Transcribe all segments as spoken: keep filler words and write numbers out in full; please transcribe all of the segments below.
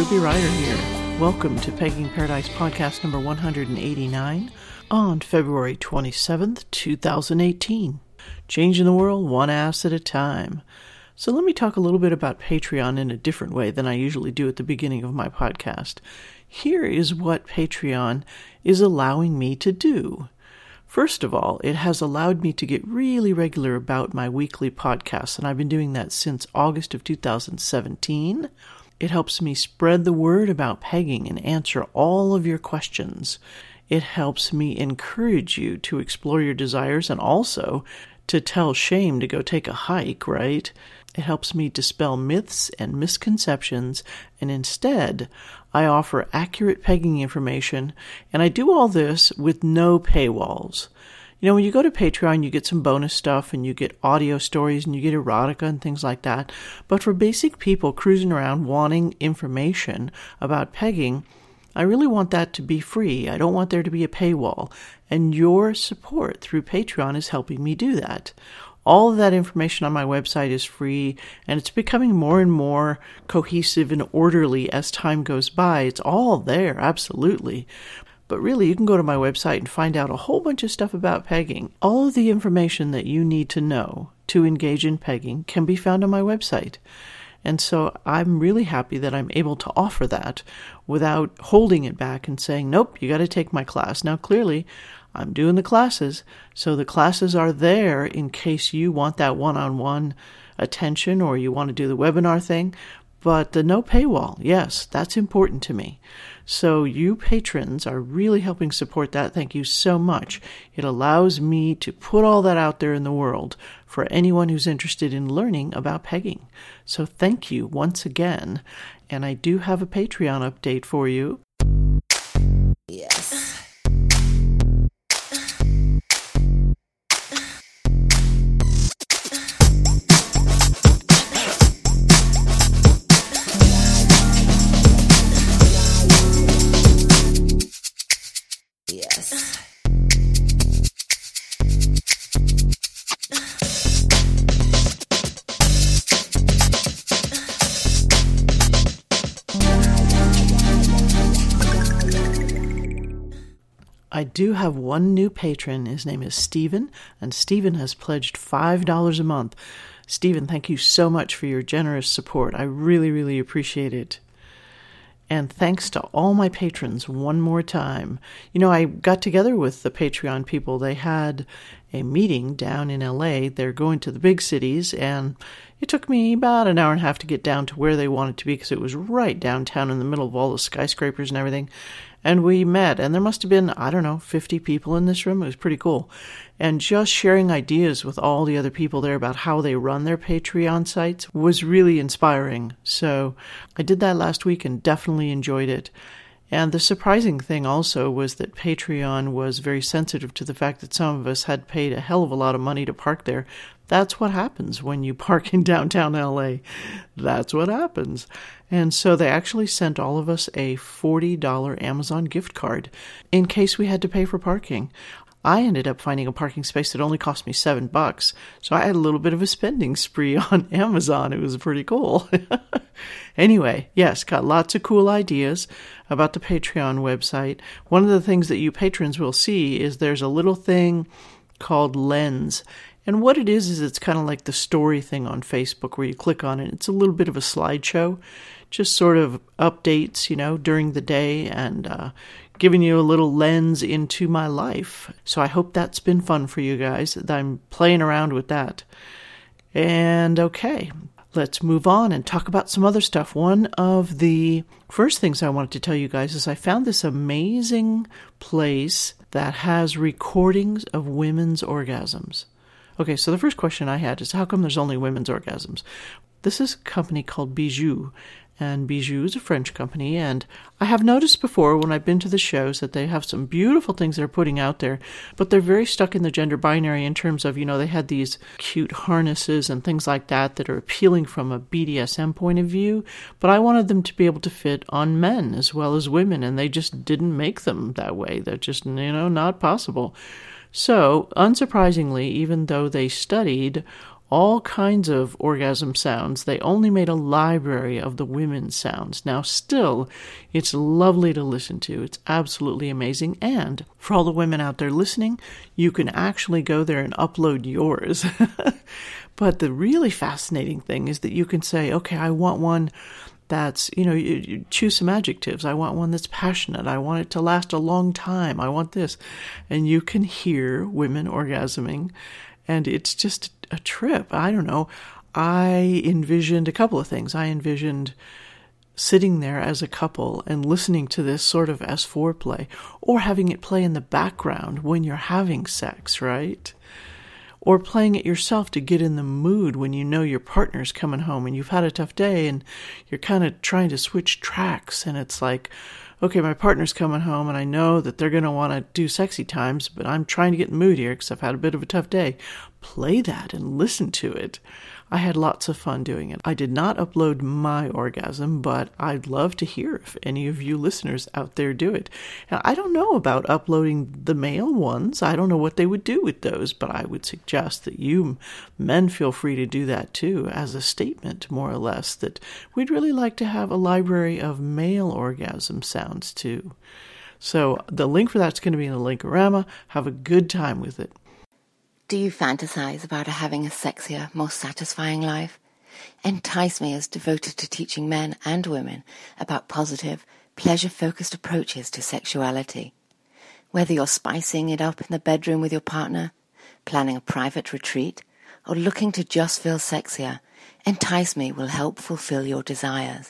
Libby Ryder here. Welcome to Pegging Paradise podcast number one hundred eighty-nine on February twenty-seventh, two thousand eighteen. Changing the world one ass at a time. So let me talk a little bit about Patreon in a different way than I usually do at the beginning of my podcast. Here is what Patreon is allowing me to do. First of all, it has allowed me to get really regular about my weekly podcasts, and I've been doing that since August of two thousand seventeen. It helps me spread the word about pegging and answer all of your questions. It helps me encourage you to explore your desires and also to tell shame to go take a hike, right? It helps me dispel myths and misconceptions, and instead, I offer accurate pegging information, and I do all this with no paywalls. You know, when you go to Patreon, you get some bonus stuff, and you get audio stories, and you get erotica and things like that. But for basic people cruising around wanting information about pegging, I really want that to be free. I don't want there to be a paywall. And your support through Patreon is helping me do that. All of that information on my website is free, and it's becoming more and more cohesive and orderly as time goes by. It's all there, absolutely. But really, you can go to my website and find out a whole bunch of stuff about pegging. All of the information that you need to know to engage in pegging can be found on my website. And so I'm really happy that I'm able to offer that without holding it back and saying, nope, you got to take my class. Now, clearly, I'm doing the classes, so the classes are there in case you want that one-on-one attention or you want to do the webinar thing. But the no paywall, yes, that's important to me. So you patrons are really helping support that. Thank you so much. It allows me to put all that out there in the world for anyone who's interested in learning about pegging. So thank you once again. And I do have a Patreon update for you. Yes. Yes. I do have one new patron. His name is Stephen, and Stephen has pledged five dollars a month. Stephen, thank you so much for your generous support. I really, really appreciate it. And thanks to all my patrons one more time. You know, I got together with the Patreon people. They had a meeting down in L A. They're going to the big cities, and it took me about an hour and a half to get down to where they wanted to be because it was right downtown in the middle of all the skyscrapers and everything. And we met, and there must have been, I don't know, fifty people in this room. It was pretty cool. And just sharing ideas with all the other people there about how they run their Patreon sites was really inspiring. So I did that last week and definitely enjoyed it. And the surprising thing also was that Patreon was very sensitive to the fact that some of us had paid a hell of a lot of money to park there. That's what happens when you park in downtown L A. That's what happens. And so they actually sent all of us a forty dollars Amazon gift card in case we had to pay for parking. I ended up finding a parking space that only cost me seven bucks. So I had a little bit of a spending spree on Amazon. It was pretty cool. Anyway, yes, got lots of cool ideas about the Patreon website. One of the things that you patrons will see is there's a little thing called Lens. And what it is, is it's kind of like the story thing on Facebook where you click on it. It's a little bit of a slideshow, just sort of updates, you know, during the day and uh, giving you a little lens into my life. So I hope that's been fun for you guys. I'm playing around with that. And okay, let's move on and talk about some other stuff. One of the first things I wanted to tell you guys is I found this amazing place that has recordings of women's orgasms. Okay, so the first question I had is, how come there's only women's orgasms? This is a company called Bijou, and Bijou is a French company, and I have noticed before when I've been to the shows that they have some beautiful things they're putting out there, but they're very stuck in the gender binary in terms of, you know, they had these cute harnesses and things like that that are appealing from a B D S M point of view, but I wanted them to be able to fit on men as well as women, and they just didn't make them that way. They're just, you know, not possible. So, unsurprisingly, even though they studied all kinds of orgasm sounds. They only made a library of the women's sounds. Now, still, it's lovely to listen to. It's absolutely amazing. And for all the women out there listening, you can actually go there and upload yours. But the really fascinating thing is that you can say, okay, I want one that's, you know, you, you choose some adjectives. I want one that's passionate. I want it to last a long time. I want this. And you can hear women orgasming. And it's just a trip. I don't know. I envisioned a couple of things. I envisioned sitting there as a couple and listening to this sort of as foreplay, or having it play in the background when you're having sex, right? Or playing it yourself to get in the mood when you know your partner's coming home and you've had a tough day and you're kind of trying to switch tracks, and it's like, okay, my partner's coming home and I know that they're going to want to do sexy times, but I'm trying to get in the mood here because I've had a bit of a tough day. Play that and listen to it. I had lots of fun doing it. I did not upload my orgasm, but I'd love to hear if any of you listeners out there do it. Now, I don't know about uploading the male ones. I don't know what they would do with those, but I would suggest that you men feel free to do that too, as a statement, more or less, that we'd really like to have a library of male orgasm sounds too. So the link for that's going to be in the Linkorama. Have a good time with it. Do you fantasize about having a sexier, more satisfying life? Entice Me is devoted to teaching men and women about positive, pleasure-focused approaches to sexuality. Whether you're spicing it up in the bedroom with your partner, planning a private retreat, or looking to just feel sexier, Entice Me will help fulfill your desires.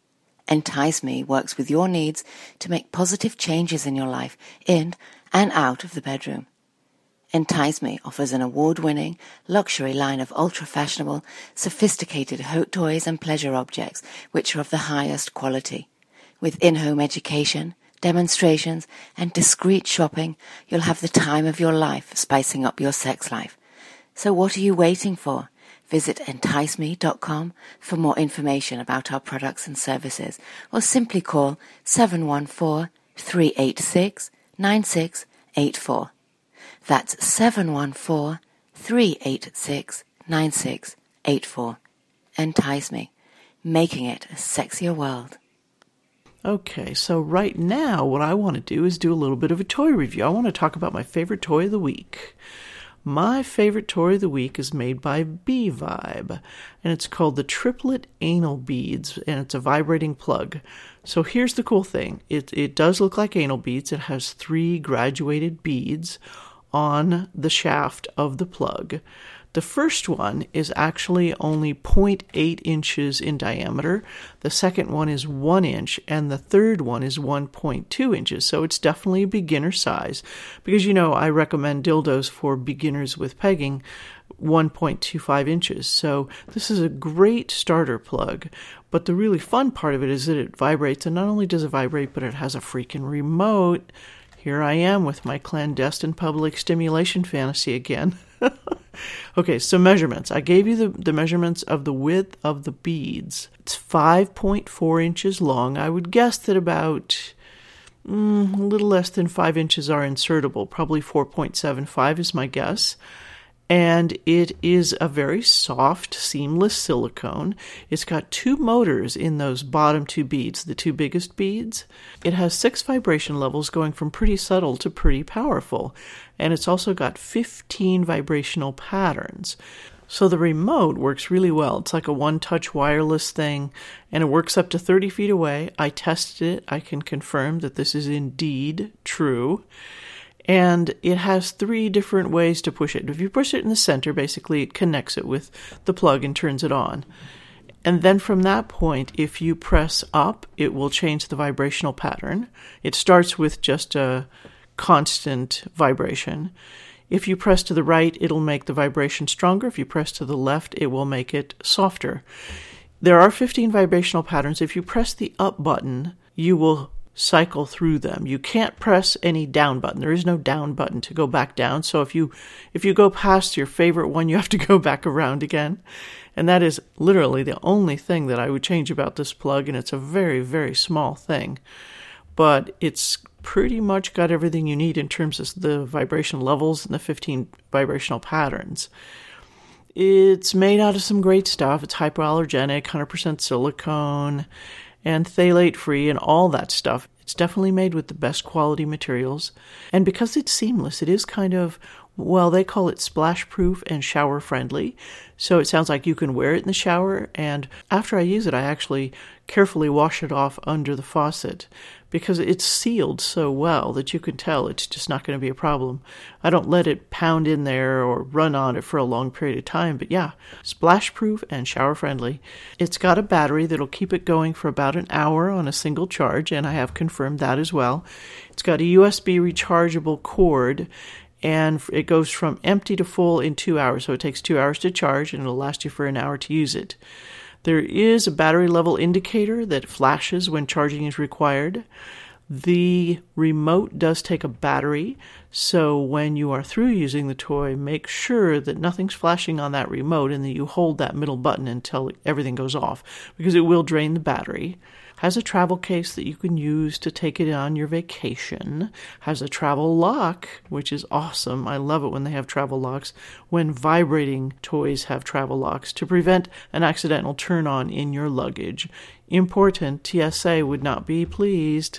Entice Me works with your needs to make positive changes in your life in and out of the bedroom. Entice Me offers an award-winning, luxury line of ultra-fashionable, sophisticated hot toys and pleasure objects which are of the highest quality. With in-home education, demonstrations, and discreet shopping, you'll have the time of your life spicing up your sex life. So what are you waiting for? Visit entice me dot com for more information about our products and services, or simply call seven one four, three eight six, nine six eight four. That's seven one four, three eight six, nine six eight four. Entice Me, making it a sexier world. Okay, so right now what I want to do is do a little bit of a toy review. I want to talk about my favorite toy of the week. My favorite toy of the week is made by B-Vibe, and it's called the Triplet Anal Beads, and it's a vibrating plug. So here's the cool thing. It, it does look like anal beads. It has three graduated beads on the shaft of the plug. The first one is actually only zero point eight inches in diameter. The second one is one inch, and the third one is one point two inches. So it's definitely a beginner size, because, you know, I recommend dildos for beginners with pegging one point two five inches. So this is a great starter plug. But the really fun part of it is that it vibrates, and not only does it vibrate, but it has a freaking remote. Here I am with my clandestine public stimulation fantasy again. Okay, so measurements. I gave you the, the measurements of the width of the beads. It's five point four inches long. I would guess that about mm, a little less than five inches are insertable. Probably four point seven five is my guess. And it is a very soft, seamless silicone. It's got two motors in those bottom two beads, the two biggest beads. It has six vibration levels going from pretty subtle to pretty powerful. And it's also got fifteen vibrational patterns. So the remote works really well. It's like a one-touch wireless thing, and it works up to thirty feet away. I tested it. I can confirm that this is indeed true. And it has three different ways to push it. If you push it in the center, basically it connects it with the plug and turns it on. And then from that point, if you press up, it will change the vibrational pattern. It starts with just a constant vibration. If you press to the right, it'll make the vibration stronger. If you press to the left, it will make it softer. There are fifteen vibrational patterns. If you press the up button, you will cycle through them. You can't press any down button. There is no down button to go back down. So if you if you go past your favorite one, you have to go back around again. And that is literally the only thing that I would change about this plug, and it's a very, very small thing. But it's pretty much got everything you need in terms of the vibration levels and the fifteen vibrational patterns. It's made out of some great stuff. It's hypoallergenic, one hundred percent silicone, and phthalate-free and all that stuff. It's definitely made with the best quality materials. And because it's seamless, it is kind of, well, they call it splash-proof and shower-friendly. So it sounds like you can wear it in the shower. And after I use it, I actually carefully wash it off under the faucet because it's sealed so well that you can tell it's just not going to be a problem. I don't let it pound in there or run on it for a long period of time. But yeah, splash-proof and shower-friendly. It's got a battery that'll keep it going for about an hour on a single charge, and I have confirmed that as well. It's got a U S B rechargeable cord, and it goes from empty to full in two hours. So it takes two hours to charge, and it'll last you for an hour to use it. There is a battery level indicator that flashes when charging is required. The remote does take a battery, so when you are through using the toy, make sure that nothing's flashing on that remote and that you hold that middle button until everything goes off, because it will drain the battery. Has a travel case that you can use to take it on your vacation. Has a travel lock, which is awesome. I love it when they have travel locks, when vibrating toys have travel locks, to prevent an accidental turn on in your luggage. Important, T S A would not be pleased.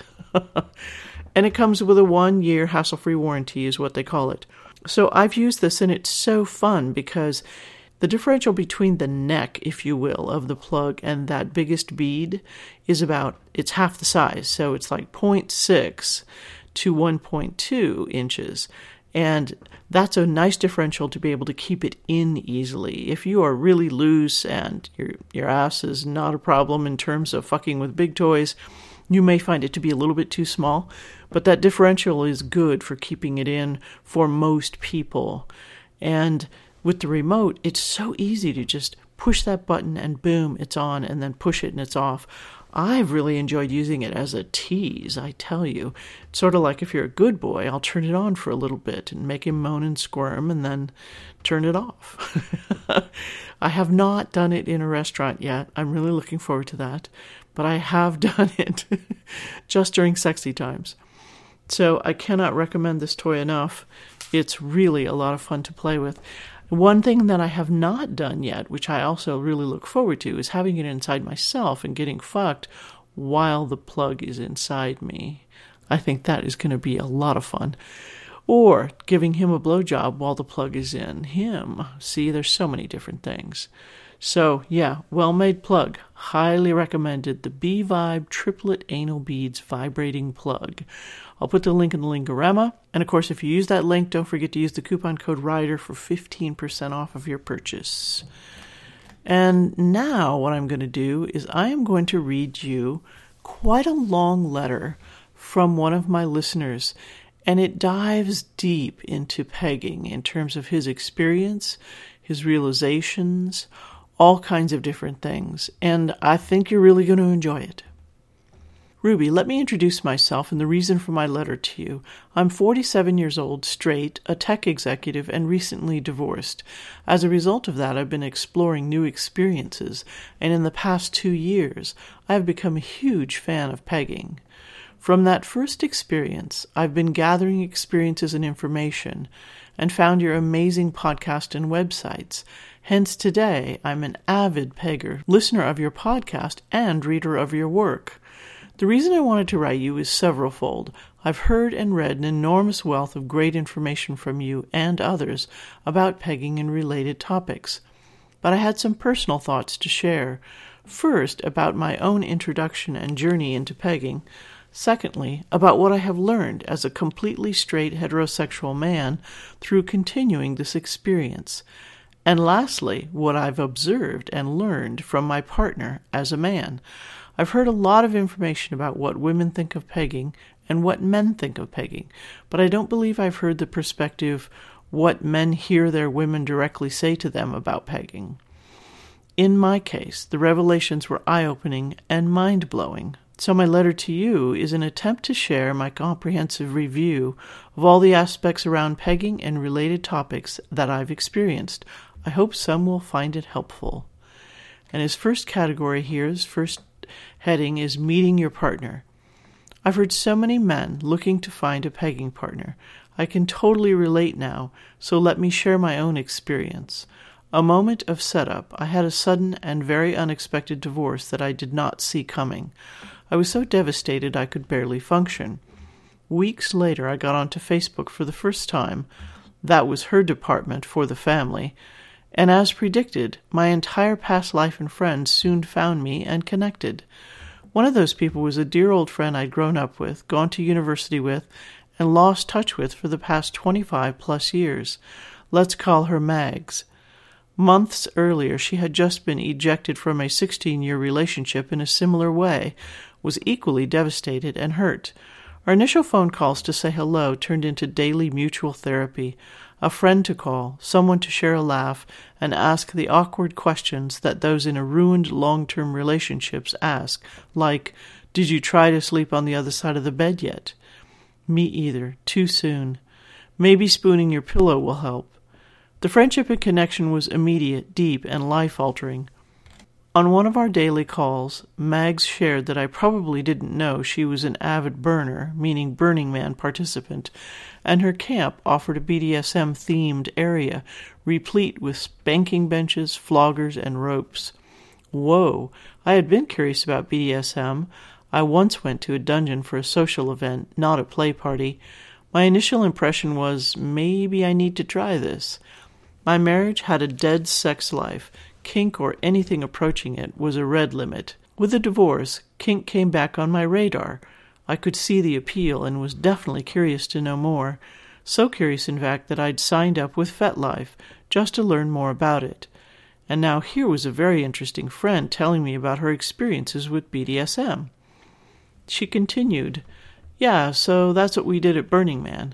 And it comes with a one-year hassle-free warranty is what they call it. So I've used this, and it's so fun because the differential between the neck, if you will, of the plug and that biggest bead is about, it's half the size. So it's like zero point six to one point two inches. And that's a nice differential to be able to keep it in easily. If you are really loose and your your ass is not a problem in terms of fucking with big toys, you may find it to be a little bit too small. But that differential is good for keeping it in for most people. And with the remote, it's so easy to just push that button and boom, it's on, and then push it and it's off. I've really enjoyed using it as a tease, I tell you. It's sort of like if you're a good boy, I'll turn it on for a little bit and make him moan and squirm and then turn it off. I have not done it in a restaurant yet. I'm really looking forward to that. But I have done it just during sexy times. So I cannot recommend this toy enough. It's really a lot of fun to play with. One thing that I have not done yet, which I also really look forward to, is having it inside myself and getting fucked while the plug is inside me. I think that is going to be a lot of fun. Or giving him a blowjob while the plug is in him. See, there's so many different things. So, yeah, well-made plug. Highly recommended. The B-Vibe Triplet Anal Beads Vibrating Plug. I'll put the link in the Lingorama. And, of course, if you use that link, don't forget to use the coupon code RIDER for fifteen percent off of your purchase. And now what I'm going to do is I am going to read you quite a long letter from one of my listeners. And it dives deep into pegging in terms of his experience, his realizations, all kinds of different things, and I think you're really going to enjoy it. Ruby, let me introduce myself and the reason for my letter to you. I'm forty-seven years old, straight, a tech executive, and recently divorced. As a result of that, I've been exploring new experiences, and in the past two years, I have become a huge fan of pegging. From that first experience, I've been gathering experiences and information, and found your amazing podcast and websites. Hence today, I'm an avid pegger, listener of your podcast, and reader of your work. The reason I wanted to write you is severalfold. I've heard and read an enormous wealth of great information from you and others about pegging and related topics. But I had some personal thoughts to share. First, about my own introduction and journey into pegging. Secondly, about what I have learned as a completely straight heterosexual man through continuing this experience. And lastly, what I've observed and learned from my partner as a man. I've heard a lot of information about what women think of pegging and what men think of pegging, but I don't believe I've heard the perspective what men hear their women directly say to them about pegging. In my case, the revelations were eye-opening and mind-blowing. So my letter to you is an attempt to share my comprehensive review of all the aspects around pegging and related topics that I've experienced. I hope some will find it helpful. And his first category here, his first heading is meeting your partner. I've heard so many men looking to find a pegging partner. I can totally relate now, so let me share my own experience. A moment of setup. I had a sudden and very unexpected divorce that I did not see coming. I was so devastated I could barely function. Weeks later, I got onto Facebook for the first time. That was her department for the family. And as predicted, my entire past life and friends soon found me and connected. One of those people was a dear old friend I'd grown up with, gone to university with, and lost touch with for the past twenty-five plus years. Let's call her Mags. Months earlier, she had just been ejected from a sixteen-year relationship in a similar way, was equally devastated and hurt. Our initial phone calls to say hello turned into daily mutual therapy, a friend to call, someone to share a laugh, and ask the awkward questions that those in a ruined long-term relationships ask, like, "Did you try to sleep on the other side of the bed yet?" Me either. Too soon. Maybe spooning your pillow will help. The friendship and connection was immediate, deep, and life-altering. On one of our daily calls, Mags shared that I probably didn't know she was an avid burner, meaning Burning Man participant, and her camp offered a B D S M-themed area, replete with spanking benches, floggers, and ropes. Whoa! I had been curious about B D S M. I once went to a dungeon for a social event, not a play party. My initial impression was, maybe I need to try this. My marriage had a dead sex life. Kink or anything approaching it was a red limit. With the divorce, kink came back on my radar. I could see the appeal and was definitely curious to know more. So curious, in fact, that I'd signed up with FetLife, just to learn more about it. And now here was a very interesting friend telling me about her experiences with B D S M. She continued, "Yeah, so that's what we did at Burning Man."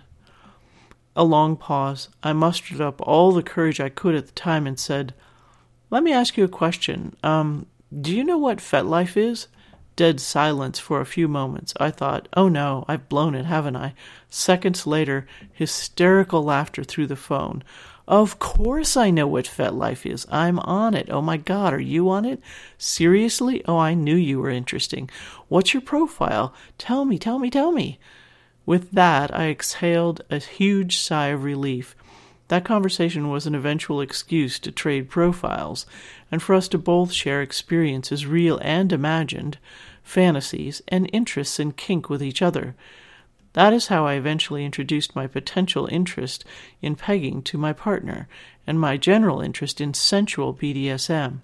A long pause. I mustered up all the courage I could at the time and said, "Let me ask you a question. Um, do you know what FetLife is?" Dead silence for a few moments. I thought, oh no, I've blown it, haven't I? Seconds later, hysterical laughter through the phone. "Of course I know what FetLife is. I'm on it. Oh my God, are you on it? Seriously? Oh, I knew you were interesting. What's your profile? Tell me, tell me, tell me." With that, I exhaled a huge sigh of relief. That conversation was an eventual excuse to trade profiles, and for us to both share experiences, real and imagined, fantasies, and interests in kink with each other. That is how I eventually introduced my potential interest in pegging to my partner, and my general interest in sensual B D S M.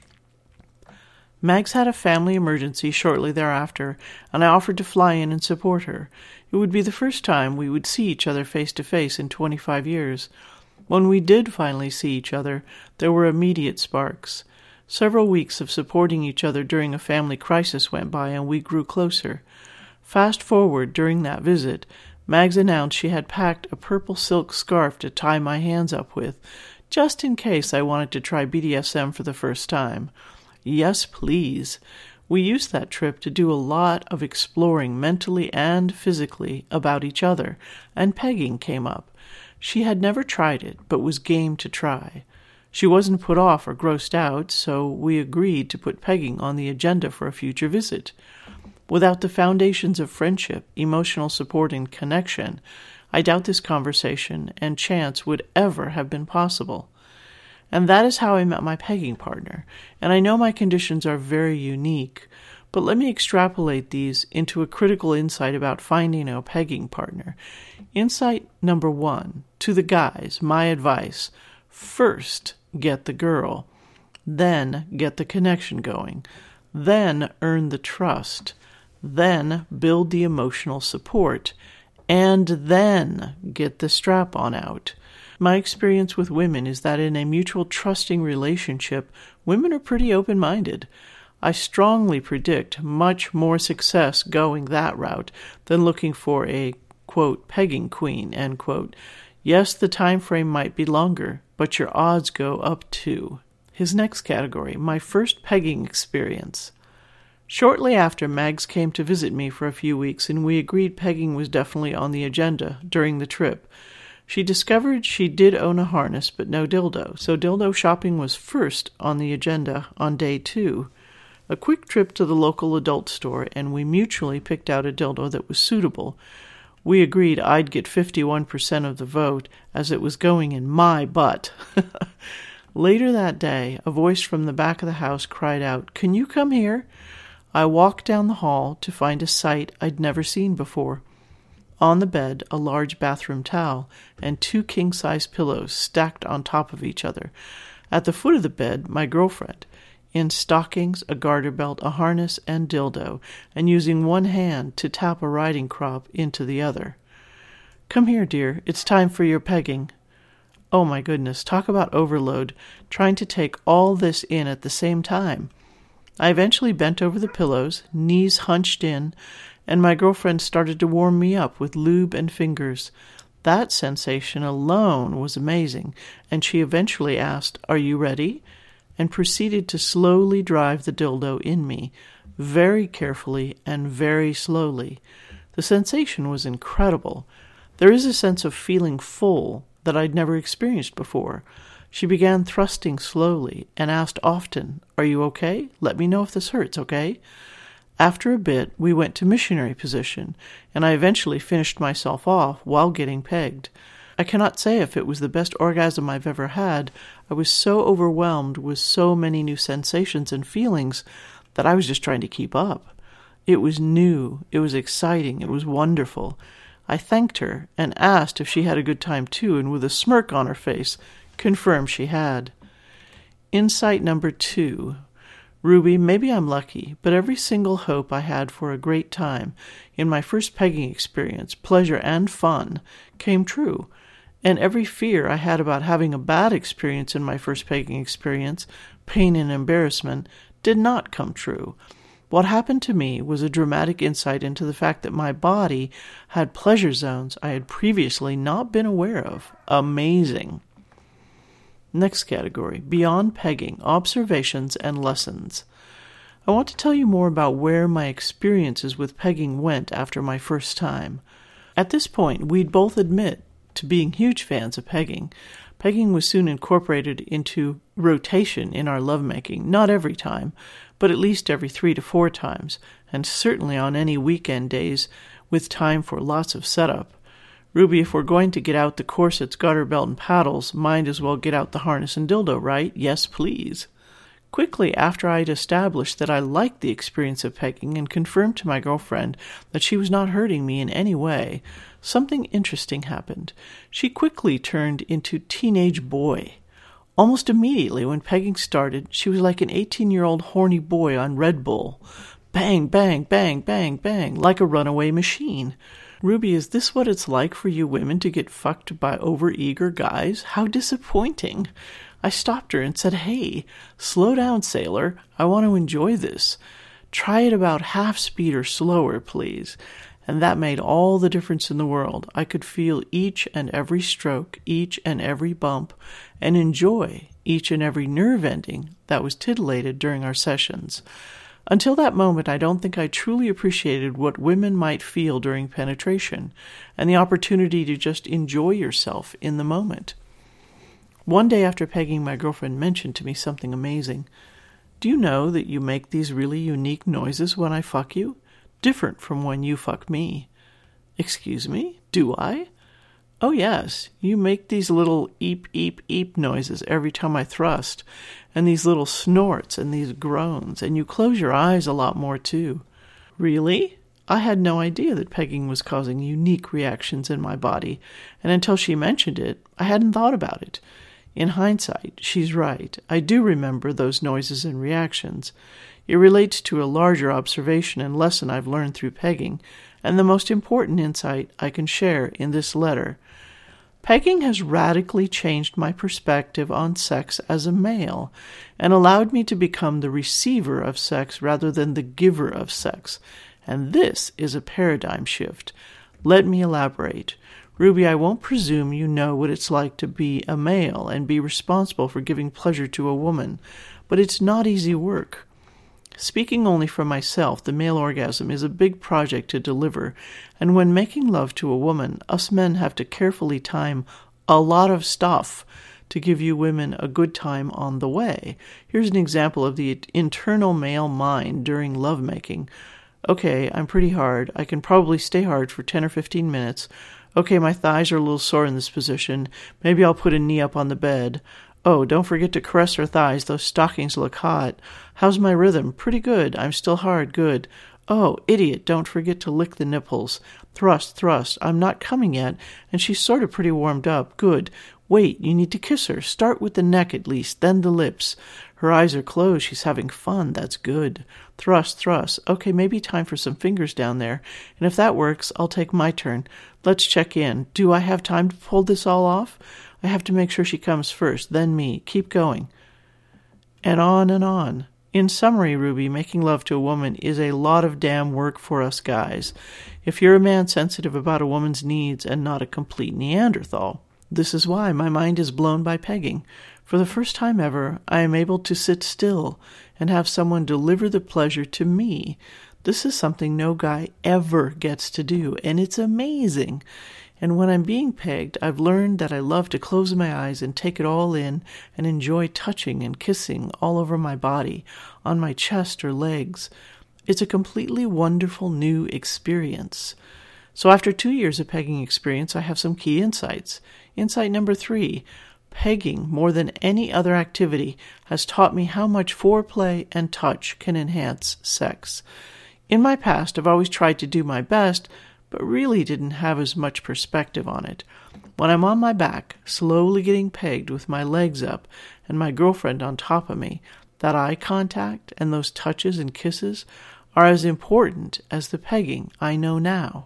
Mags had a family emergency shortly thereafter, and I offered to fly in and support her. It would be the first time we would see each other face to face in twenty-five years. When we did finally see each other, there were immediate sparks. Several weeks of supporting each other during a family crisis went by, and we grew closer. Fast forward, during that visit, Mags announced she had packed a purple silk scarf to tie my hands up with, just in case I wanted to try B D S M for the first time. Yes, please. We used that trip to do a lot of exploring mentally and physically about each other, and pegging came up. She had never tried it, but was game to try. She wasn't put off or grossed out, so we agreed to put pegging on the agenda for a future visit. Without the foundations of friendship, emotional support, and connection, I doubt this conversation and chance would ever have been possible. And that is how I met my pegging partner, and I know my conditions are very unique, but let me extrapolate these into a critical insight about finding a pegging partner. Insight number one, to the guys, my advice: first, get the girl, then get the connection going, then earn the trust, then build the emotional support, and then get the strap-on out. My experience with women is that in a mutual trusting relationship, women are pretty open-minded. I strongly predict much more success going that route than looking for a, quote, pegging queen, end quote. Yes, the time frame might be longer, but your odds go up too. His next category, my first pegging experience. Shortly after, Mags came to visit me for a few weeks, and we agreed pegging was definitely on the agenda during the trip. She discovered she did own a harness, but no dildo, so dildo shopping was first on the agenda on day two. A quick trip to the local adult store, and we mutually picked out a dildo that was suitable. We agreed I'd get fifty-one percent of the vote, as it was going in my butt. Later that day, a voice from the back of the house cried out, "Can you come here?" I walked down the hall to find a sight I'd never seen before. On the bed, a large bathroom towel and two king-size pillows stacked on top of each other. At the foot of the bed, my girlfriend, in stockings, a garter belt, a harness, and dildo, and using one hand to tap a riding crop into the other. "Come here, dear. It's time for your pegging." Oh my goodness, talk about overload, trying to take all this in at the same time. I eventually bent over the pillows, knees hunched in, and my girlfriend started to warm me up with lube and fingers. That sensation alone was amazing, and she eventually asked, "Are you ready?" and proceeded to slowly drive the dildo in me, very carefully and very slowly. The sensation was incredible. There is a sense of feeling full that I'd never experienced before. She began thrusting slowly and asked often, "Are you okay? Let me know if this hurts, okay?" After a bit, we went to missionary position, and I eventually finished myself off while getting pegged. I cannot say if it was the best orgasm I've ever had. I was so overwhelmed with so many new sensations and feelings that I was just trying to keep up. It was new, it was exciting, it was wonderful. I thanked her and asked if she had a good time too, and with a smirk on her face, confirmed she had. Insight number two. Ruby, maybe I'm lucky, but every single hope I had for a great time in my first pegging experience, pleasure and fun, came true. And every fear I had about having a bad experience in my first pegging experience, pain and embarrassment, did not come true. What happened to me was a dramatic insight into the fact that my body had pleasure zones I had previously not been aware of. Amazing. Next category, beyond pegging, observations and lessons. I want to tell you more about where my experiences with pegging went after my first time. At this point, we'd both admit to being huge fans of pegging. Pegging was soon incorporated into rotation in our lovemaking, not every time, but at least every three to four times, and certainly on any weekend days with time for lots of setup. Ruby, if we're going to get out the corsets, garter belt, and paddles, might as well get out the harness and dildo, right? Yes, please. Quickly after I'd established that I liked the experience of pegging and confirmed to my girlfriend that she was not hurting me in any way, something interesting happened. She quickly turned into teenage boy. Almost immediately when pegging started, she was like an eighteen-year-old horny boy on Red Bull. Bang, bang, bang, bang, bang, like a runaway machine. Ruby, is this what it's like for you women to get fucked by overeager guys? How disappointing. I stopped her and said, "Hey, slow down, sailor. I want to enjoy this. Try it about half speed or slower, please." And that made all the difference in the world. I could feel each and every stroke, each and every bump, and enjoy each and every nerve ending that was titillated during our sessions. Until that moment, I don't think I truly appreciated what women might feel during penetration, and the opportunity to just enjoy yourself in the moment. One day after pegging, my girlfriend mentioned to me something amazing. "Do you know that you make these really unique noises when I fuck you? Different from when you fuck me." "Excuse me? Do I?" "Oh yes, you make these little eep, eep, eep noises every time I thrust, and these little snorts and these groans, and you close your eyes a lot more too." "Really?" I had no idea that pegging was causing unique reactions in my body, and until she mentioned it, I hadn't thought about it. In hindsight, she's right. I do remember those noises and reactions. It relates to a larger observation and lesson I've learned through pegging, and the most important insight I can share in this letter. Pegging has radically changed my perspective on sex as a male, and allowed me to become the receiver of sex rather than the giver of sex. And this is a paradigm shift. Let me elaborate. Ruby, I won't presume you know what it's like to be a male and be responsible for giving pleasure to a woman, but it's not easy work. Speaking only for myself, the male orgasm is a big project to deliver, and when making love to a woman, us men have to carefully time a lot of stuff to give you women a good time on the way. Here's an example of the internal male mind during lovemaking. Okay, I'm pretty hard. I can probably stay hard for ten or fifteen minutes. Okay, my thighs are a little sore in this position. Maybe I'll put a knee up on the bed. Oh, don't forget to caress her thighs. Those stockings look hot. How's my rhythm? Pretty good. I'm still hard. Good. Oh, idiot, don't forget to lick the nipples. Thrust, thrust. I'm not coming yet, and she's sort of pretty warmed up. Good. Wait, you need to kiss her. Start with the neck at least, then the lips. Her eyes are closed. She's having fun. That's good. Thrust, thrust. Okay, maybe time for some fingers down there. And if that works, I'll take my turn. Let's check in. Do I have time to pull this all off? I have to make sure she comes first, then me. Keep going. And on and on. In summary, Ruby, making love to a woman is a lot of damn work for us guys. If you're a man sensitive about a woman's needs and not a complete Neanderthal. This is why my mind is blown by pegging. For the first time ever, I am able to sit still and have someone deliver the pleasure to me. This is something no guy ever gets to do, and it's amazing. And when I'm being pegged, I've learned that I love to close my eyes and take it all in and enjoy touching and kissing all over my body, on my chest or legs. It's a completely wonderful new experience. So after two years of pegging experience, I have some key insights. Insight number three, pegging more than any other activity has taught me how much foreplay and touch can enhance sex. In my past, I've always tried to do my best, but really didn't have as much perspective on it. When I'm on my back, slowly getting pegged with my legs up and my girlfriend on top of me, that eye contact and those touches and kisses are as important as the pegging I know now.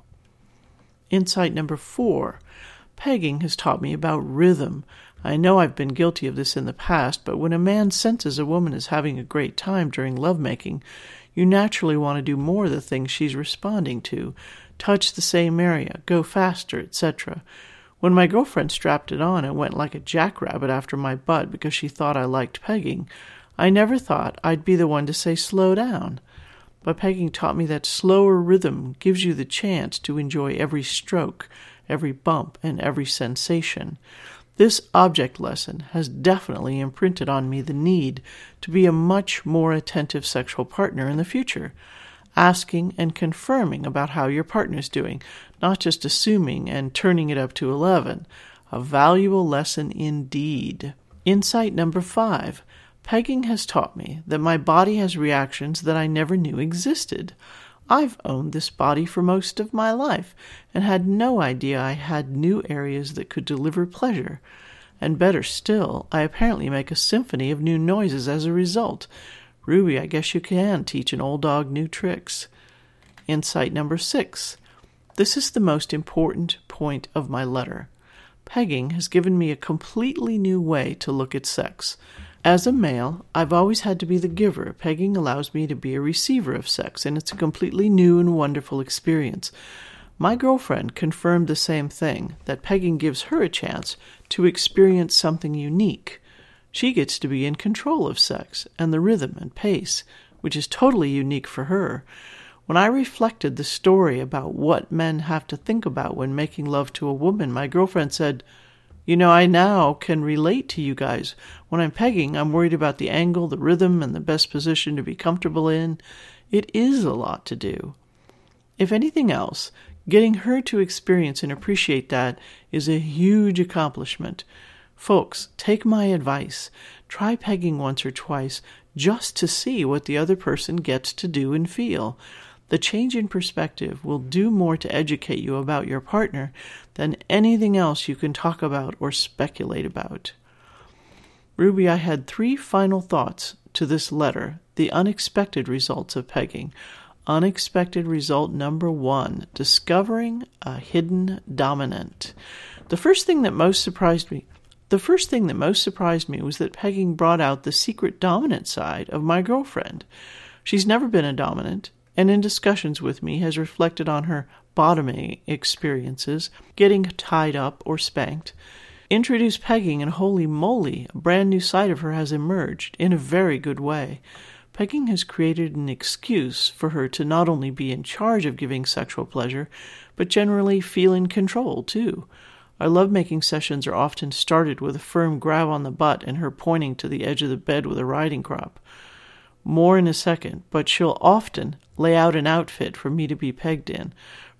Insight number four, pegging has taught me about rhythm. I know I've been guilty of this in the past, but when a man senses a woman is having a great time during lovemaking, you naturally want to do more of the things she's responding to, touch the same area, go faster, et cetera. When my girlfriend strapped it on and went like a jackrabbit after my butt because she thought I liked pegging, I never thought I'd be the one to say slow down. But pegging taught me that slower rhythm gives you the chance to enjoy every stroke, every bump, and every sensation. This object lesson has definitely imprinted on me the need to be a much more attentive sexual partner in the future, asking and confirming about how your partner's doing, not just assuming and turning it up to eleven. A valuable lesson indeed. Insight number five. Pegging has taught me that my body has reactions that I never knew existed. I've owned this body for most of my life and had no idea I had new areas that could deliver pleasure. And better still, I apparently make a symphony of new noises as a result. Ruby, I guess you can teach an old dog new tricks. Insight number six. This is the most important point of my letter. Pegging has given me a completely new way to look at sex. As a male, I've always had to be the giver. Pegging allows me to be a receiver of sex, and it's a completely new and wonderful experience. My girlfriend confirmed the same thing, that pegging gives her a chance to experience something unique. She gets to be in control of sex and the rhythm and pace, which is totally unique for her. When I reflected the story about what men have to think about when making love to a woman, my girlfriend said, "You know, I now can relate to you guys. When I'm pegging, I'm worried about the angle, the rhythm, and the best position to be comfortable in. It is a lot to do." If anything else, getting her to experience and appreciate that is a huge accomplishment. Folks, take my advice. Try pegging once or twice just to see what the other person gets to do and feel. The change in perspective will do more to educate you about your partner than anything else you can talk about or speculate about. Ruby, I had three final thoughts to this letter, the unexpected results of pegging. Unexpected result number one, discovering a hidden dominant. The first thing that most surprised me, the first thing that most surprised me was that pegging brought out the secret dominant side of my girlfriend. She's never been a dominant, and in discussions with me has reflected on her bottoming experiences, getting tied up or spanked. Introduce pegging, and holy moly, a brand new side of her has emerged in a very good way. Pegging has created an excuse for her to not only be in charge of giving sexual pleasure, but generally feel in control, too. Our lovemaking sessions are often started with a firm grab on the butt and her pointing to the edge of the bed with a riding crop. More in a second, but she'll often lay out an outfit for me to be pegged in.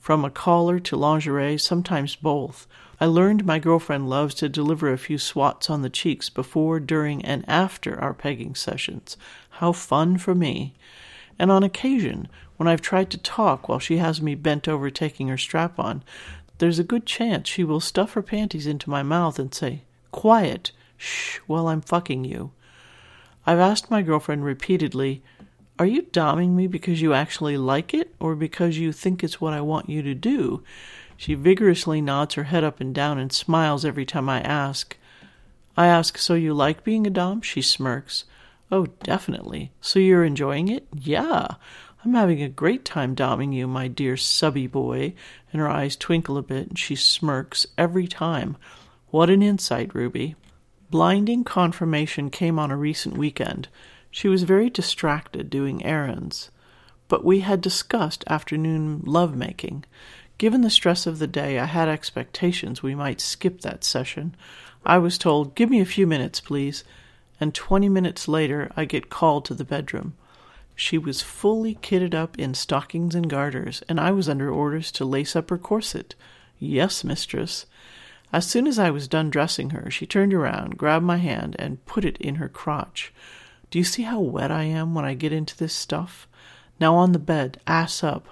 from a collar to lingerie, sometimes both. I learned my girlfriend loves to deliver a few swats on the cheeks before, during, and after our pegging sessions. How fun for me. And on occasion, when I've tried to talk while she has me bent over taking her strap on, there's a good chance she will stuff her panties into my mouth and say, "Quiet, shh, while I'm fucking you." I've asked my girlfriend repeatedly, "Are you doming me because you actually like it, or because you think it's what I want you to do?" She vigorously nods her head up and down and smiles every time I ask. I ask, "So you like being a dom?" She smirks. "Oh, definitely. So you're enjoying it?" "Yeah. I'm having a great time doming you, my dear subby boy." And her eyes twinkle a bit, and she smirks every time. What an insight, Ruby. Blinding confirmation came on a recent weekend. She was very distracted doing errands. But we had discussed afternoon lovemaking. Given the stress of the day, I had expectations we might skip that session. I was told, "Give me a few minutes, please." And twenty minutes later, I get called to the bedroom. She was fully kitted up in stockings and garters, and I was under orders to lace up her corset. Yes, mistress. As soon as I was done dressing her, she turned around, grabbed my hand, and put it in her crotch. Do you see how wet I am when I get into this stuff? Now on the bed, ass up.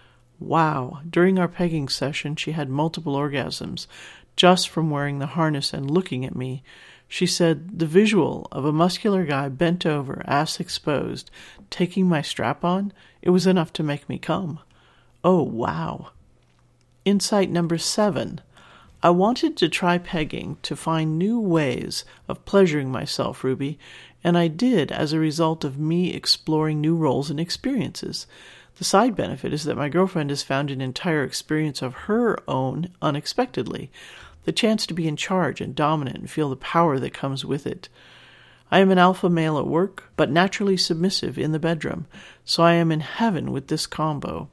Wow. During our pegging session, she had multiple orgasms, just from wearing the harness and looking at me. She said, the visual of a muscular guy bent over, ass exposed, taking my strap on, it was enough to make me come. Oh, wow. Insight number seven. I wanted to try pegging to find new ways of pleasuring myself, Ruby, and I did as a result of me exploring new roles and experiences. The side benefit is that my girlfriend has found an entire experience of her own unexpectedly. The chance to be in charge and dominant and feel the power that comes with it. I am an alpha male at work, but naturally submissive in the bedroom, so I am in heaven with this combo.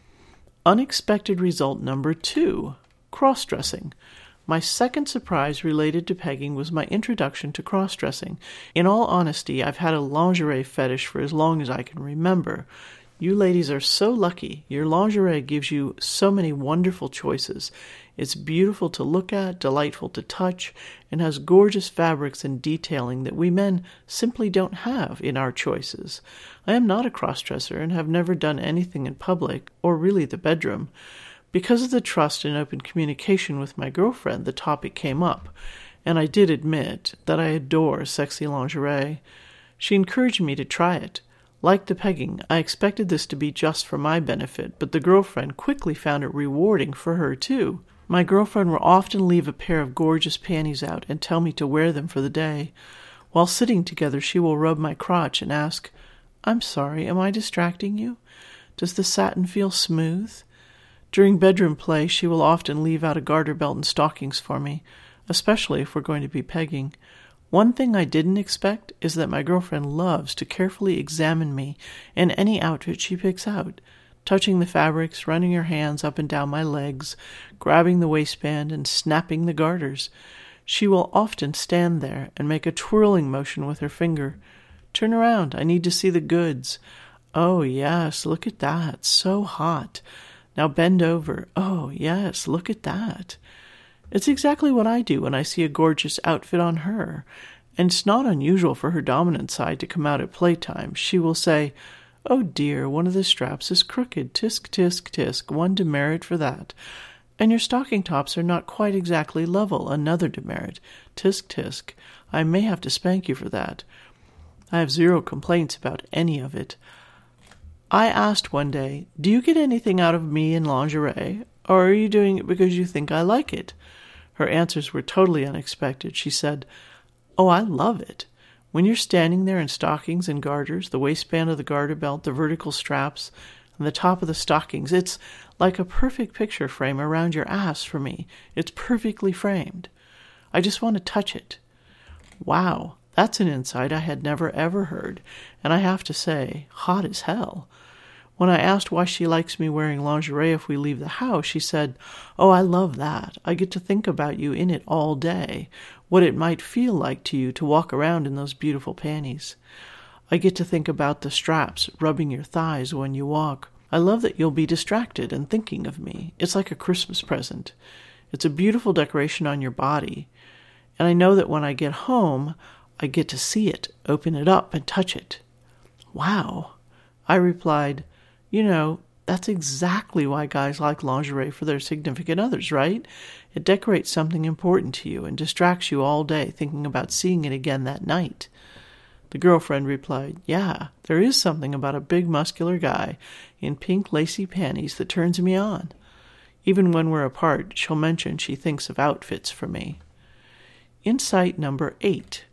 Unexpected result number two, cross-dressing. My second surprise related to pegging was my introduction to cross-dressing. In all honesty, I've had a lingerie fetish for as long as I can remember. You ladies are so lucky. Your lingerie gives you so many wonderful choices. It's beautiful to look at, delightful to touch, and has gorgeous fabrics and detailing that we men simply don't have in our choices. I am not a cross-dresser and have never done anything in public, or really the bedroom. Because of the trust and open communication with my girlfriend, the topic came up, and I did admit that I adore sexy lingerie. She encouraged me to try it. Like the pegging, I expected this to be just for my benefit, but the girlfriend quickly found it rewarding for her too. My girlfriend will often leave a pair of gorgeous panties out and tell me to wear them for the day. While sitting together, she will rub my crotch and ask, "I'm sorry, am I distracting you? Does the satin feel smooth?" During bedroom play, she will often leave out a garter belt and stockings for me, especially if we're going to be pegging. One thing I didn't expect is that my girlfriend loves to carefully examine me in any outfit she picks out, touching the fabrics, running her hands up and down my legs, grabbing the waistband, and snapping the garters. She will often stand there and make a twirling motion with her finger. "Turn around, I need to see the goods." "Oh, yes, look at that, so hot. Now bend over. Oh, yes, look at that." It's exactly what I do when I see a gorgeous outfit on her, and it's not unusual for her dominant side to come out at playtime. She will say, "Oh dear, one of the straps is crooked. Tisk, tisk, tisk. One demerit for that. And your stocking tops are not quite exactly level. Another demerit. Tisk, tisk. I may have to spank you for that." I have zero complaints about any of it. I asked one day, "Do you get anything out of me in lingerie, or are you doing it because you think I like it?" Her answers were totally unexpected. She said, "Oh, I love it. When you're standing there in stockings and garters, the waistband of the garter belt, the vertical straps, and the top of the stockings, it's like a perfect picture frame around your ass for me. It's perfectly framed. I just want to touch it." Wow, that's an insight I had never ever heard, and I have to say, hot as hell. When I asked why she likes me wearing lingerie if we leave the house, she said, "Oh, I love that. I get to think about you in it all day, what it might feel like to you to walk around in those beautiful panties. I get to think about the straps rubbing your thighs when you walk. I love that you'll be distracted and thinking of me. It's like a Christmas present. It's a beautiful decoration on your body. And I know that when I get home, I get to see it, open it up, and touch it. Wow. I replied, you know, that's exactly why guys like lingerie for their significant others, right? It decorates something important to you and distracts you all day thinking about seeing it again that night. The girlfriend replied, yeah, there is something about a big muscular guy in pink lacy panties that turns me on. Even when we're apart, she'll mention she thinks of outfits for me. Insight number eight.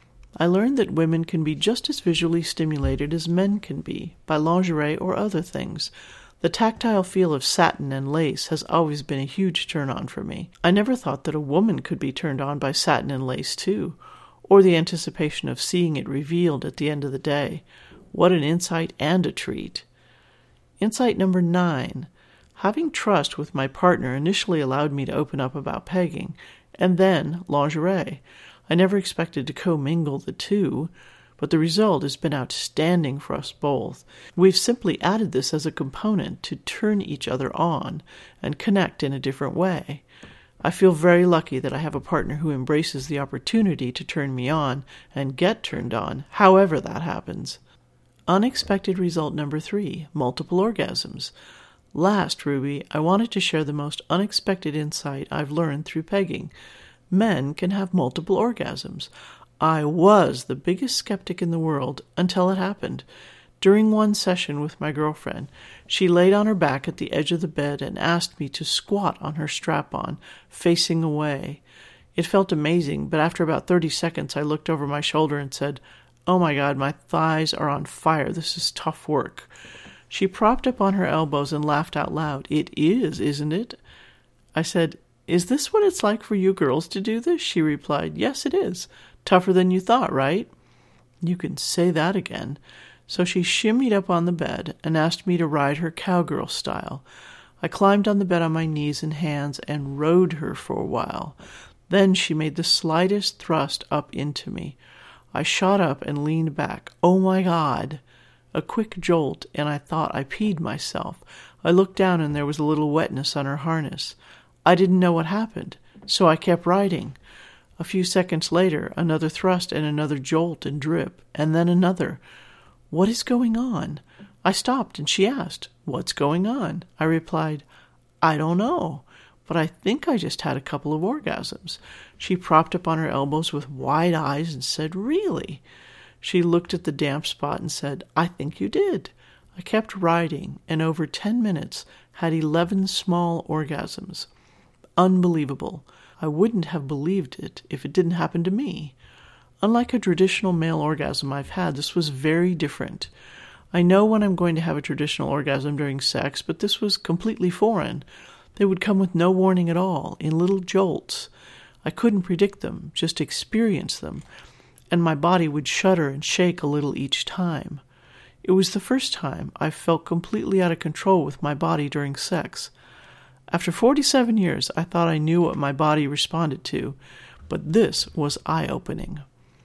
I learned that women can be just as visually stimulated as men can be by lingerie or other things. The tactile feel of satin and lace has always been a huge turn-on for me. I never thought that a woman could be turned on by satin and lace too, or the anticipation of seeing it revealed at the end of the day. What an insight and a treat. Insight number nine. Having trust with my partner initially allowed me to open up about pegging, and then lingerie. I never expected to commingle the two, but the result has been outstanding for us both. We've simply added this as a component to turn each other on and connect in a different way. I feel very lucky that I have a partner who embraces the opportunity to turn me on and get turned on, however that happens. Unexpected result number three, multiple orgasms. Last, Ruby, I wanted to share the most unexpected insight I've learned through pegging. Men can have multiple orgasms. I was the biggest skeptic in the world until it happened. During one session with my girlfriend, she laid on her back at the edge of the bed and asked me to squat on her strap-on, facing away. It felt amazing, but after about thirty seconds I looked over my shoulder and said, "Oh my God, my thighs are on fire. This is tough work." She propped up on her elbows and laughed out loud. "It is, isn't it?" I said, "Is this what it's like for you girls to do this?" She replied, "Yes, it is. Tougher than you thought, right?" You can say that again. So she shimmied up on the bed and asked me to ride her cowgirl style. I climbed on the bed on my knees and hands and rode her for a while. Then she made the slightest thrust up into me. I shot up and leaned back. Oh my God! A quick jolt, and I thought I peed myself. I looked down and there was a little wetness on her harness. I didn't know what happened, so I kept riding. A few seconds later, another thrust and another jolt and drip, and then another. What is going on? I stopped and she asked, "What's going on?" I replied, "I don't know, but I think I just had a couple of orgasms." She propped up on her elbows with wide eyes and said, "Really?" She looked at the damp spot and said, "I think you did." I kept riding and over ten minutes had eleven small orgasms. Unbelievable. I wouldn't have believed it if it didn't happen to me. Unlike a traditional male orgasm I've had, this was very different. I know when I'm going to have a traditional orgasm during sex, but this was completely foreign. They would come with no warning at all, in little jolts. I couldn't predict them, just experience them, and my body would shudder and shake a little each time. It was the first time I felt completely out of control with my body during sex. After forty-seven years, I thought I knew what my body responded to, but this was eye-opening.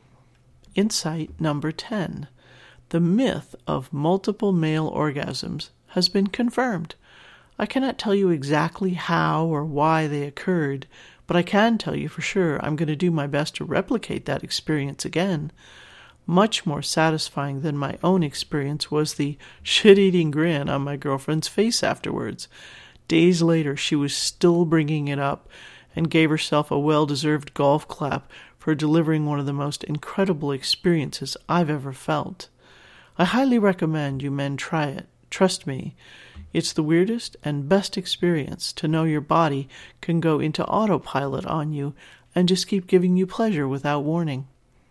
Insight number ten. The myth of multiple male orgasms has been confirmed. I cannot tell you exactly how or why they occurred, but I can tell you for sure I'm going to do my best to replicate that experience again. Much more satisfying than my own experience was the shit-eating grin on my girlfriend's face afterwards. Days later, she was still bringing it up and gave herself a well-deserved golf clap for delivering one of the most incredible experiences I've ever felt. I highly recommend you men try it. Trust me, it's the weirdest and best experience to know your body can go into autopilot on you and just keep giving you pleasure without warning.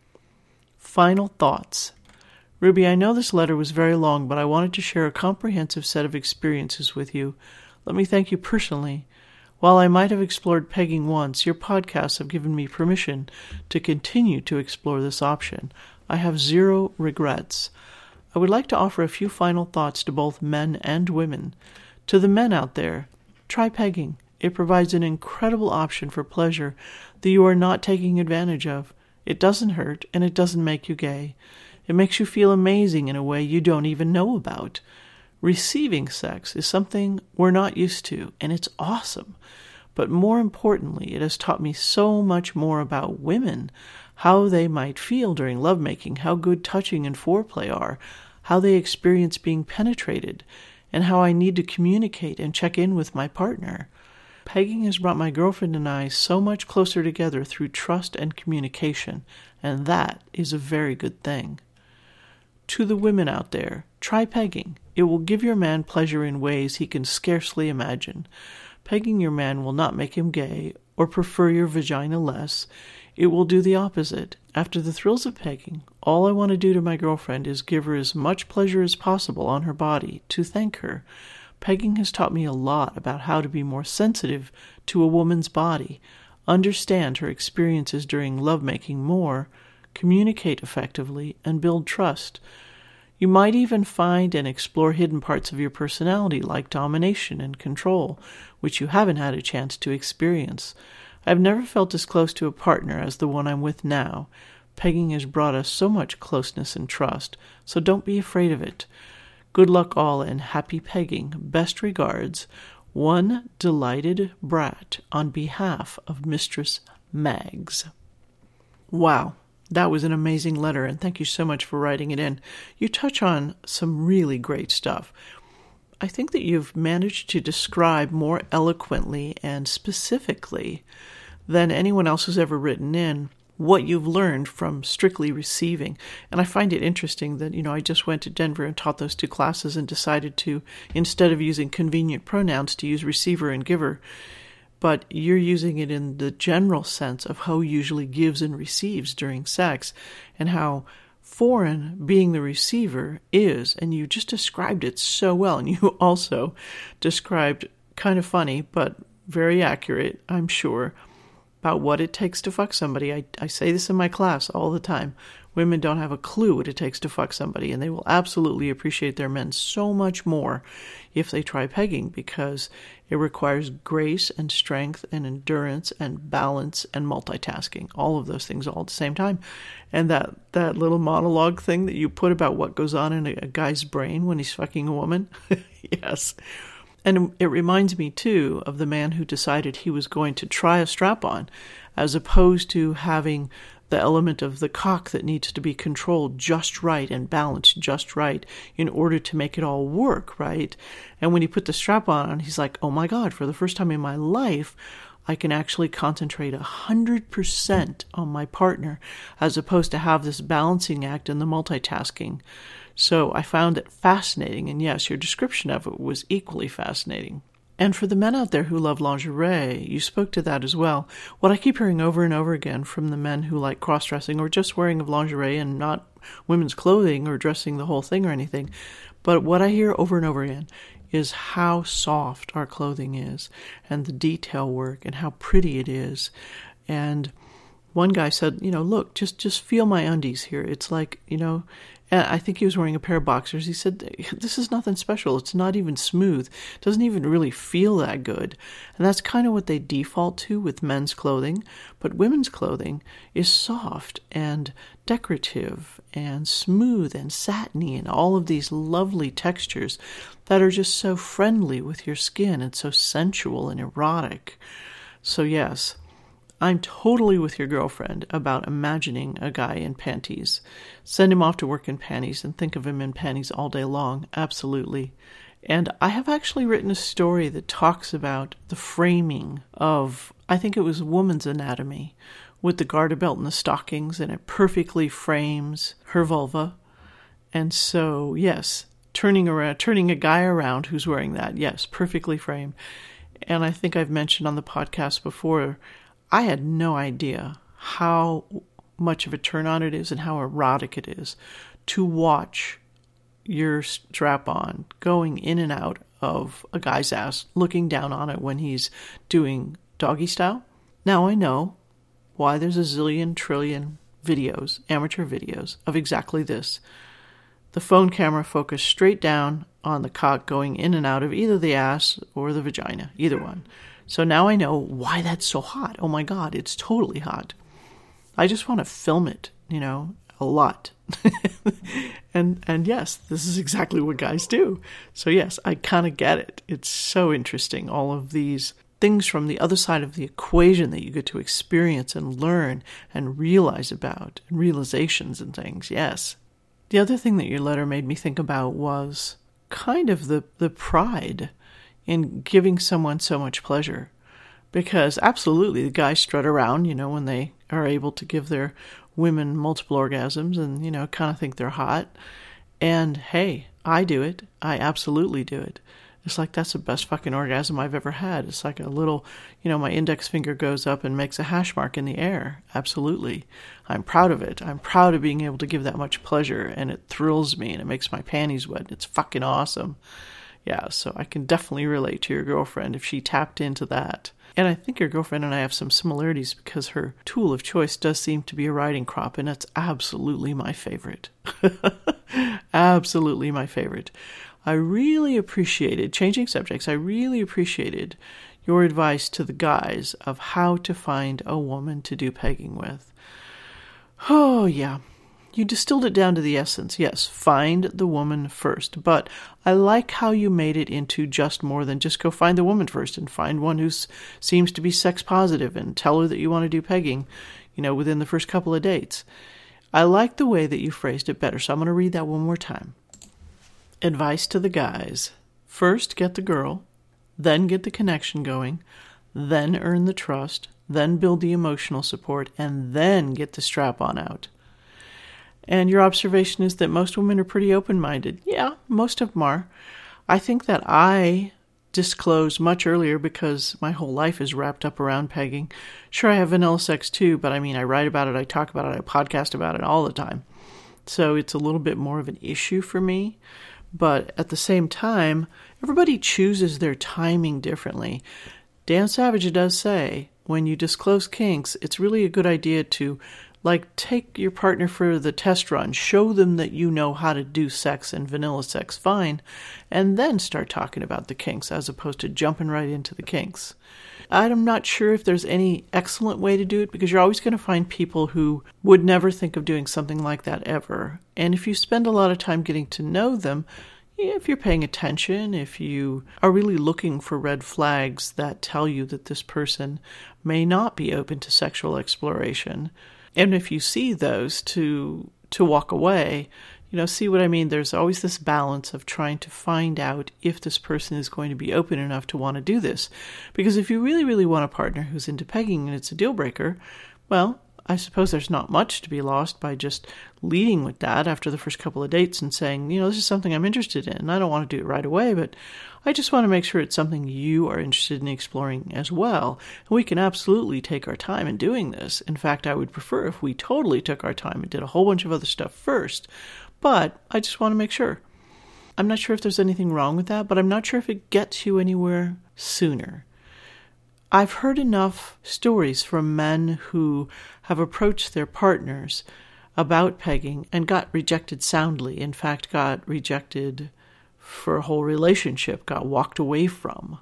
Final thoughts. Ruby, I know this letter was very long, but I wanted to share a comprehensive set of experiences with you. Let me thank you personally. While I might have explored pegging once, your podcasts have given me permission to continue to explore this option. I have zero regrets. I would like to offer a few final thoughts to both men and women. To the men out there, try pegging. It provides an incredible option for pleasure that you are not taking advantage of. It doesn't hurt, and it doesn't make you gay. It makes you feel amazing in a way you don't even know about. Receiving sex is something we're not used to, and it's awesome. But more importantly, it has taught me so much more about women, how they might feel during lovemaking, how good touching and foreplay are, how they experience being penetrated, and how I need to communicate and check in with my partner. Pegging has brought my girlfriend and I so much closer together through trust and communication, and that is a very good thing. To the women out there, try pegging. It will give your man pleasure in ways he can scarcely imagine. Pegging your man will not make him gay or prefer your vagina less. It will do the opposite. After the thrills of pegging, all I want to do to my girlfriend is give her as much pleasure as possible on her body to thank her. Pegging has taught me a lot about how to be more sensitive to a woman's body, understand her experiences during lovemaking more, communicate effectively, and build trust. You might even find and explore hidden parts of your personality like domination and control, which you haven't had a chance to experience. I've never felt as close to a partner as the one I'm with now. Pegging has brought us so much closeness and trust, so don't be afraid of it. Good luck all and happy pegging. Best regards, one delighted brat on behalf of Mistress Mags. Wow, that was an amazing letter, and thank you so much for writing it in. You touch on some really great stuff. I think that you've managed to describe more eloquently and specifically than anyone else who's ever written in what you've learned from strictly receiving. And I find it interesting that, you know, I just went to Denver and taught those two classes and decided to, instead of using convenient pronouns, to use receiver and giver. But you're using it in the general sense of who usually gives and receives during sex, and how foreign being the receiver is, and you just described it so well. And you also described, kind of funny, but very accurate, I'm sure, about what it takes to fuck somebody. I, I say this in my class all the time. Women don't have a clue what it takes to fuck somebody, and they will absolutely appreciate their men so much more if they try pegging, because it requires grace and strength and endurance and balance and multitasking, all of those things all at the same time. And that, that little monologue thing that you put about what goes on in a, a guy's brain when he's fucking a woman, yes. And it reminds me, too, of the man who decided he was going to try a strap-on, as opposed to having the element of the cock that needs to be controlled just right and balanced just right in order to make it all work, right? And when he put the strap-on on, he's like, oh my God, for the first time in my life, I can actually concentrate one hundred percent on my partner, as opposed to have this balancing act and the multitasking. So I found it fascinating, and yes, your description of it was equally fascinating. And for the men out there who love lingerie, you spoke to that as well. What I keep hearing over and over again from the men who like cross-dressing or just wearing of lingerie and not women's clothing or dressing the whole thing or anything, but what I hear over and over again is how soft our clothing is and the detail work and how pretty it is. And one guy said, you know, look, just, just feel my undies here. It's like, you know, and I think he was wearing a pair of boxers. He said, this is nothing special. It's not even smooth. It doesn't even really feel that good. And that's kind of what they default to with men's clothing. But women's clothing is soft and decorative and smooth and satiny and all of these lovely textures that are just so friendly with your skin and so sensual and erotic. So yes, I'm totally with your girlfriend about imagining a guy in panties. Send him off to work in panties and think of him in panties all day long. Absolutely. And I have actually written a story that talks about the framing of, I think it was Woman's Anatomy, with the garter belt and the stockings, and it perfectly frames her vulva. And so, yes, turning around, turning a guy around who's wearing that, yes, perfectly framed. And I think I've mentioned on the podcast before, I had no idea how much of a turn on it is and how erotic it is to watch your strap-on going in and out of a guy's ass, looking down on it when he's doing doggy style. Now I know why there's a zillion trillion videos, amateur videos, of exactly this. The phone camera focused straight down on the cock going in and out of either the ass or the vagina, either one. So now I know why that's so hot. Oh my God, it's totally hot. I just want to film it, you know, a lot. and and yes, this is exactly what guys do. So yes, I kind of get it. It's so interesting, all of these things from the other side of the equation that you get to experience and learn and realize about, and realizations and things, yes. The other thing that your letter made me think about was kind of the, the pride in giving someone so much pleasure. Because absolutely, the guys strut around, you know, when they are able to give their women multiple orgasms and, you know, kind of think they're hot. And hey, I do it. I absolutely do it. It's like, that's the best fucking orgasm I've ever had. It's like a little, you know, my index finger goes up and makes a hash mark in the air. Absolutely. I'm proud of it. I'm proud of being able to give that much pleasure, and it thrills me and it makes my panties wet. It's fucking awesome. Yeah, so I can definitely relate to your girlfriend if she tapped into that. And I think your girlfriend and I have some similarities because her tool of choice does seem to be a riding crop, and that's absolutely my favorite. Absolutely my favorite. I really appreciated, changing subjects, I really appreciated your advice to the guys of how to find a woman to do pegging with. Oh, yeah. You distilled it down to the essence. Yes, find the woman first. But I like how you made it into just more than just go find the woman first and find one who seems to be sex positive and tell her that you want to do pegging, you know, within the first couple of dates. I like the way that you phrased it better, so I'm going to read that one more time. Advice to the guys. First, get the girl, then get the connection going, then earn the trust, then build the emotional support, and then get the strap-on out. And your observation is that most women are pretty open-minded. Yeah, most of them are. I think that I disclose much earlier because my whole life is wrapped up around pegging. Sure, I have vanilla sex too, but I mean, I write about it, I talk about it, I podcast about it all the time. So it's a little bit more of an issue for me. But at the same time, everybody chooses their timing differently. Dan Savage does say, when you disclose kinks, it's really a good idea to like, take your partner for the test run, show them that you know how to do sex and vanilla sex fine, and then start talking about the kinks as opposed to jumping right into the kinks. I'm not sure if there's any excellent way to do it because you're always going to find people who would never think of doing something like that ever. And if you spend a lot of time getting to know them, if you're paying attention, if you are really looking for red flags that tell you that this person may not be open to sexual exploration, and if you see those, to to walk away, you know, see what I mean? There's always this balance of trying to find out if this person is going to be open enough to want to do this. Because if you really, really want a partner who's into pegging and it's a deal breaker, well, I suppose there's not much to be lost by just leading with that after the first couple of dates and saying, you know, this is something I'm interested in. I don't want to do it right away, but I just want to make sure it's something you are interested in exploring as well. And we can absolutely take our time in doing this. In fact, I would prefer if we totally took our time and did a whole bunch of other stuff first. But I just want to make sure. I'm not sure if there's anything wrong with that, but I'm not sure if it gets you anywhere sooner. I've heard enough stories from men who have approached their partners about pegging and got rejected soundly. In fact, got rejected for a whole relationship, got walked away from.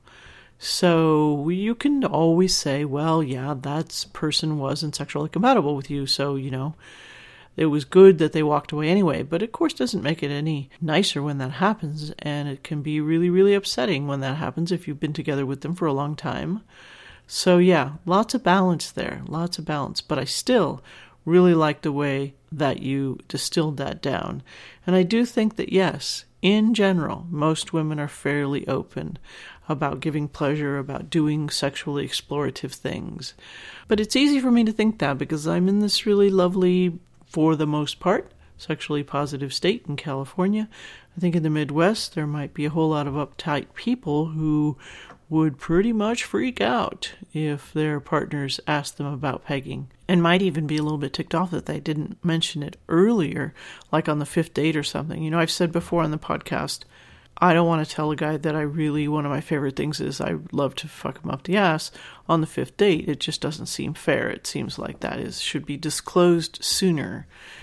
So you can always say, well, yeah, that person wasn't sexually compatible with you, so, you know, it was good that they walked away anyway. But of course, doesn't make it any nicer when that happens, and it can be really, really upsetting when that happens if you've been together with them for a long time. So yeah, lots of balance there, lots of balance. But I still really like the way that you distilled that down. And I do think that, yes, in general, most women are fairly open about giving pleasure, about doing sexually explorative things. But it's easy for me to think that because I'm in this really lovely, for the most part, sexually positive state in California. I think in the Midwest, there might be a whole lot of uptight people who would pretty much freak out if their partners asked them about pegging, and might even be a little bit ticked off that they didn't mention it earlier, like on the fifth date or something. You know, I've said before on the podcast, I don't want to tell a guy that I really, one of my favorite things is I love to fuck him up the ass on the fifth date. It just doesn't seem fair. It seems like that is should be disclosed sooner.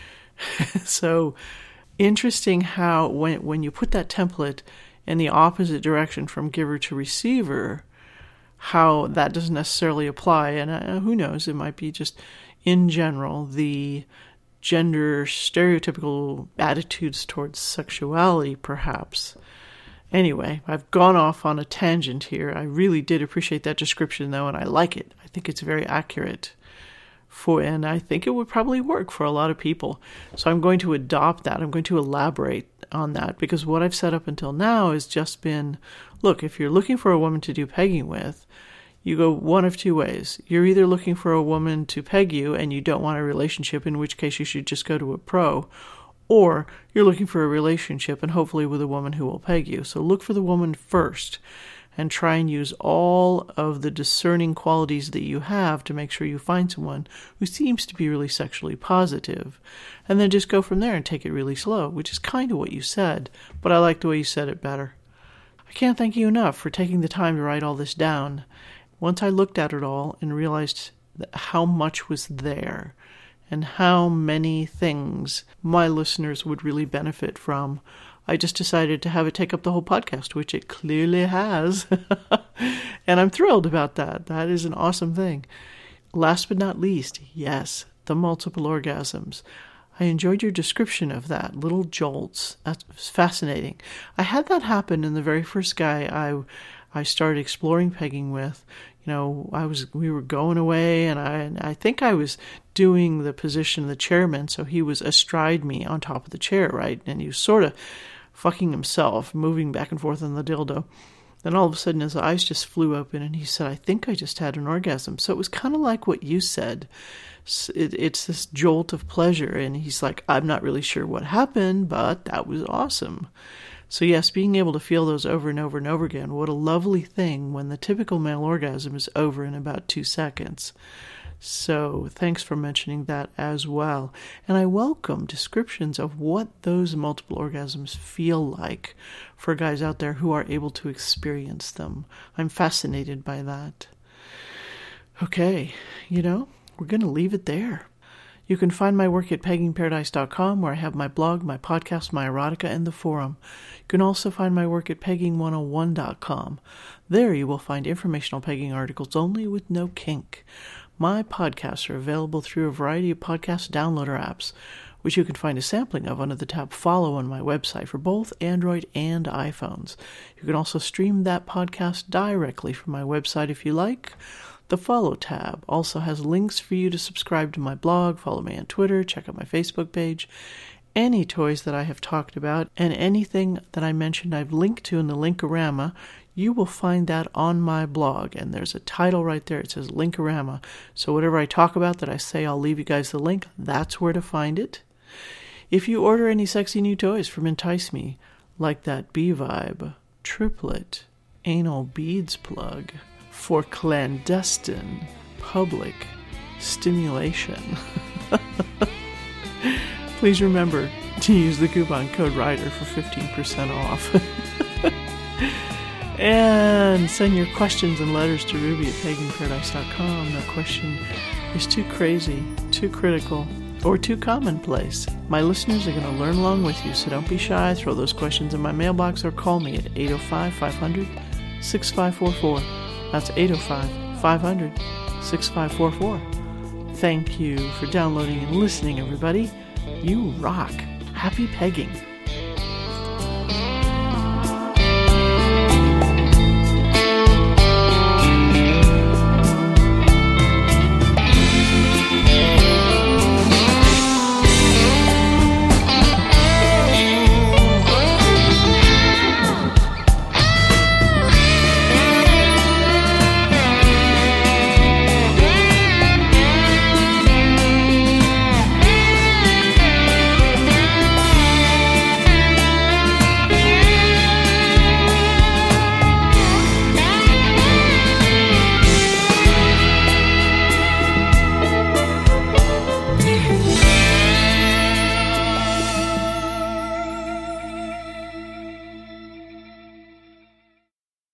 So interesting how when when you put that template in the opposite direction from giver to receiver, how that doesn't necessarily apply. And uh, who knows, it might be just in general the gender stereotypical attitudes towards sexuality, perhaps. Anyway, I've gone off on a tangent here. I really did appreciate that description, though, and I like it. I think it's very accurate. For, and I think it would probably work for a lot of people. So I'm going to adopt that. I'm going to elaborate on that, because what I've said up until now has just been, look, if you're looking for a woman to do pegging with, you go one of two ways. You're either looking for a woman to peg you and you don't want a relationship, in which case you should just go to a pro, or you're looking for a relationship and hopefully with a woman who will peg you. So look for the woman first and try and use all of the discerning qualities that you have to make sure you find someone who seems to be really sexually positive. And then just go from there and take it really slow, which is kind of what you said, but I like the way you said it better. I can't thank you enough for taking the time to write all this down. Once I looked at it all and realized how much was there and how many things my listeners would really benefit from, I just decided to have it take up the whole podcast, which it clearly has. And I'm thrilled about that. That is an awesome thing. Last but not least, yes, the multiple orgasms. I enjoyed your description of that, little jolts. That was fascinating. I had that happen in the very first guy I I started exploring pegging with. You know, I was we were going away, and I and I think I was doing the position of the chairman, so he was astride me on top of the chair, right? And he was sort of fucking himself, moving back and forth on the dildo. Then all of a sudden his eyes just flew open, and he said, I think I just had an orgasm. So it was kind of like what you said. It, it's this jolt of pleasure, and he's like, I'm not really sure what happened, but that was awesome. So yes, being able to feel those over and over and over again, what a lovely thing when the typical male orgasm is over in about two seconds. So thanks for mentioning that as well. And I welcome descriptions of what those multiple orgasms feel like for guys out there who are able to experience them. I'm fascinated by that. Okay, you know, we're going to leave it there. You can find my work at pegging paradise dot com, where I have my blog, my podcast, my erotica, and the forum. You can also find my work at pegging one oh one dot com. There you will find informational pegging articles only with no kink. My podcasts are available through a variety of podcast downloader apps, which you can find a sampling of under the tab Follow on my website for both Android and iPhones. You can also stream that podcast directly from my website if you like. The Follow tab also has links for you to subscribe to my blog, follow me on Twitter, check out my Facebook page. Any toys that I have talked about and anything that I mentioned I've linked to in the Linkorama, you will find that on my blog. And there's a title right there. It says Linkorama. So whatever I talk about that I say I'll leave you guys the link, that's where to find it. If you order any sexy new toys from Entice Me, like that B-Vibe, triplet, anal beads plug, for clandestine public stimulation, please remember to use the coupon code RIDER for fifteen percent off. And send your questions and letters to Ruby at pegging paradise dot com. No question is too crazy, too critical, or too commonplace. My listeners are going to learn along with you, so don't be shy. Throw those questions in my mailbox or call me at eight oh five, five hundred, six five four four. That's eight oh five, five hundred, six five four four. Thank you for downloading and listening, everybody. You rock. Happy pegging.